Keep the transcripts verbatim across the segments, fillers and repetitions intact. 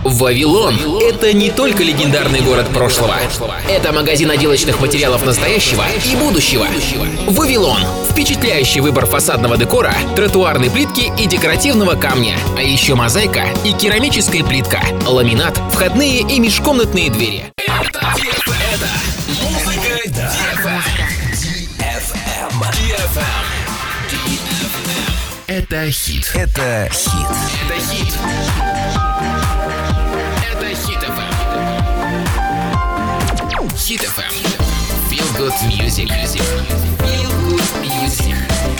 Вавилон – это не только легендарный город прошлого. Это магазин отделочных материалов настоящего и будущего. Вавилон – впечатляющий выбор фасадного декора, тротуарной плитки и декоративного камня. А еще мозаика и керамическая плитка, ламинат, входные и межкомнатные двери. Это, это музыка ди эф эм. ди эф эм. Это хит. Это хит. Это хит. Это Хит эф эм. Хит эф эм. Feel good music. Feel good music.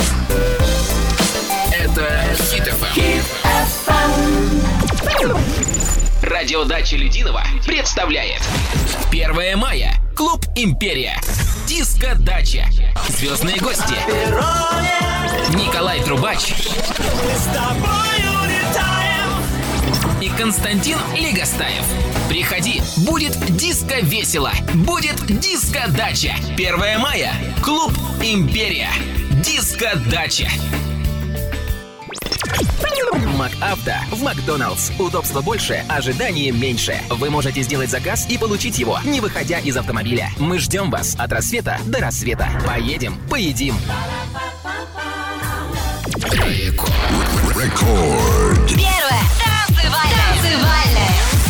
Это Хит эф эм. Хит эф эм. Радиодача Людинова представляет первое мая. Клуб «Империя». Диско-дача. Звездные гости. Николай Трубач. И Константин Легостаев. Приходи, будет диско-весело. Будет диско-дача. первое мая. Клуб «Империя». Диско-дача. МакАвто в Макдоналдс. Удобства больше, ожидания меньше. Вы можете сделать заказ и получить его, не выходя из автомобиля. Мы ждем вас от рассвета до рассвета. Поедем, поедим. Рекорд. Первое. Танцевальное.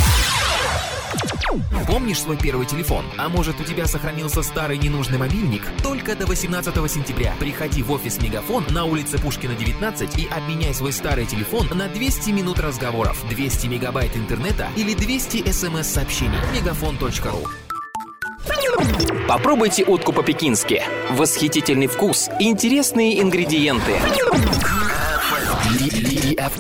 Помнишь свой первый телефон? А может, у тебя сохранился старый ненужный мобильник? Только до восемнадцатого сентября приходи в офис Мегафон на улице Пушкина, девятнадцать и обменяй свой старый телефон на двести минут разговоров, двести мегабайт интернета или двести смс-сообщений. мегафон точка ру. Попробуйте утку по-пекински. Восхитительный вкус, интересные ингредиенты. ди эф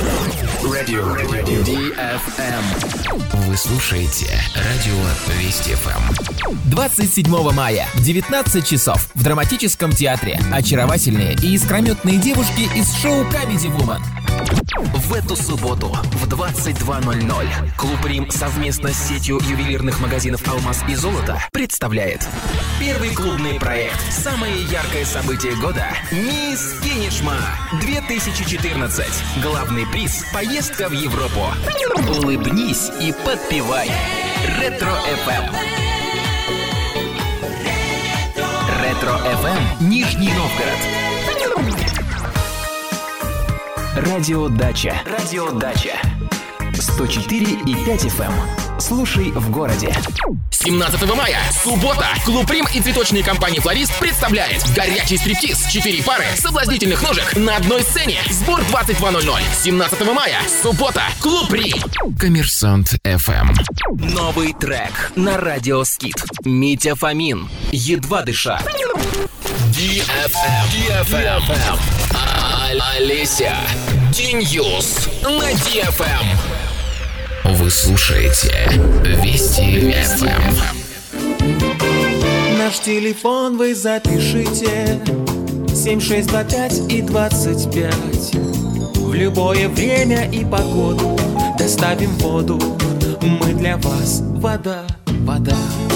эм. Вы слушаете радио Вести эф эм. двадцать седьмого мая в девятнадцать часов в драматическом театре очаровательные и искрометные девушки из шоу Comedy Woman. В эту субботу в двадцать два ноль ноль Клуб Рим совместно с сетью ювелирных магазинов «Алмаз» и «Золото» представляет первый клубный проект, самое яркое событие года «Мисс Кинешма две тысячи четырнадцать». Главный приз – поездка в Европу. Улыбнись и подпевай. Ретро эф эм. Ретро эф эм. Нижний Новгород. Радиодача. Радиодача. сто четыре и пять эф эм. Слушай в городе. семнадцатого мая, суббота, Клуб Рим и цветочные компании «Флорист» представляет горячий стриптиз, четыре пары соблазнительных ножек на одной сцене. Сбор двадцать два ноль ноль. семнадцатого мая, суббота, Клуб Рим. Коммерсант эф эм. Новый трек на радио Скит. Митя Фомин. Едва дыша. ди эф эм. ди эф эм. Олеся. Ди-Ньюс на ди эф эм. Вы слушаете Вести эф эм. Наш телефон вы запишите семь шесть два пять и двадцать пять. В любое время и погоду доставим воду. Мы для вас вода, вода.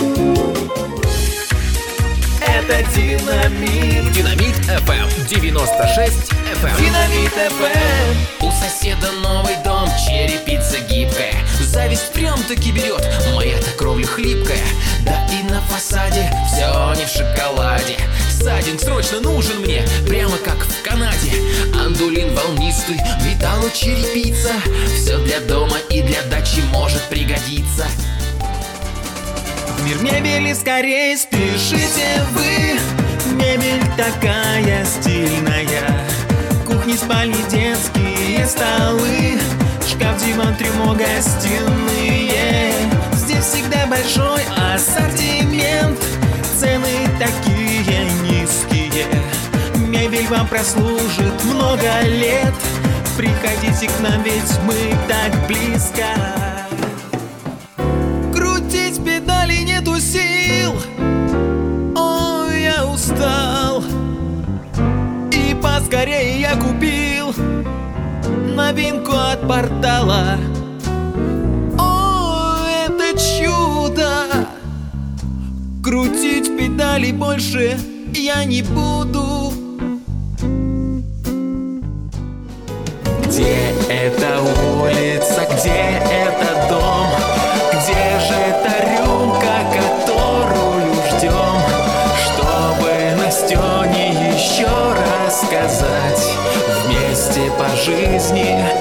Это Динамит. Динамит эф эм. девяносто шесть эф эм. Динамит эф эм. У соседа новый дом, черепица гибкая. Зависть прям-таки берет, моя-то кровля хлипкая. Да и на фасаде все не в шоколаде. Садинг срочно нужен мне, прямо как в Канаде. Андулин волнистый, металлочерепица. Все для дома и для дачи может пригодиться. В мир мебели скорее спешите вы. Мебель такая стильная. Кухни, спальни, детские столы. Шкаф, диван, трюмо, гостиные. Здесь всегда большой ассортимент. Цены такие низкие. Мебель вам прослужит много лет. Приходите к нам, ведь мы так близко. Крутить педали нету сил. Ой, я устал. И поскорее я купил новинку от портала. О, это чудо! Крутить педали больше я не буду. Где эта улица, где этот сказать. Вместе по жизни